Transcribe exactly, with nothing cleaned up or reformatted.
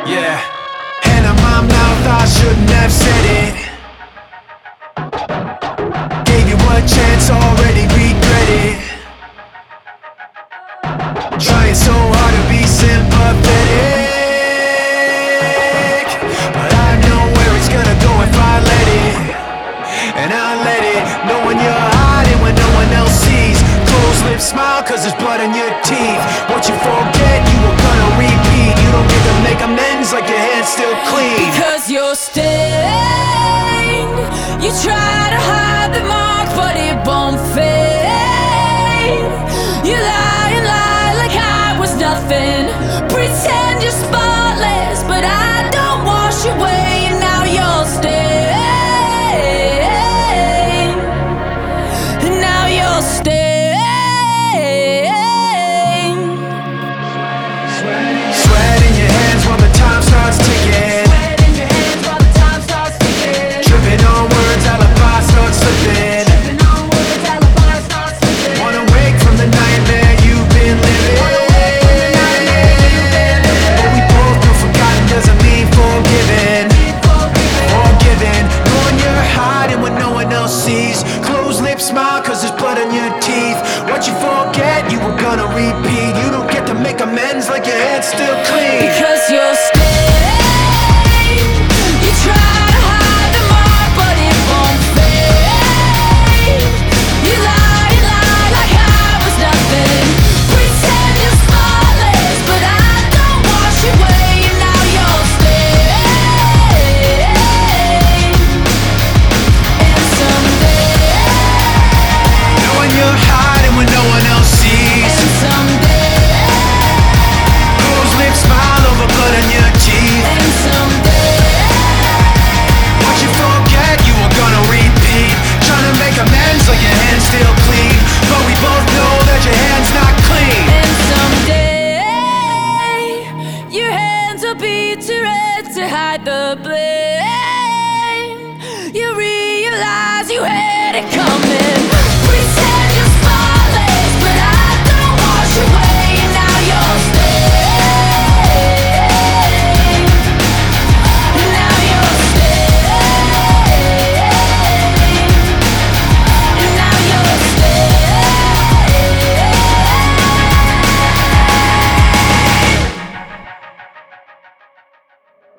Yeah. Hand in my mouth, I shouldn't have said it. Gave you a chance, already regret it. Trying so hard to be sympathetic, but I know where it's gonna go if I let it. And I let it, knowing you're hiding when no one else sees. Closed lips, smile, cause there's blood in your teeth. What you forget, you were gonna repeat. You don't get to make amends like your hand's still clean. Because you're stained. You try to hide the mark, but it won't fade. You lie and lie like I was nothing. Pretend you're spotless, but I don't wash away. And now you're stained. And now you're stained. Sweat in your hands while the time starts ticking. Sweat in your hands while the time starts ticking. Tripping on words, alibi starts slipping. Tripping on words, alibi starts slipping. Wanna wake from the nightmare you've been living. But we both know forgotten doesn't mean forgiven. Forgiven, knowing you're hiding when no one else sees. Closed lips, smile, cause there's blood on your teeth. What you forget, you were gonna repeat. You don't get to make amends like your hand's still clean.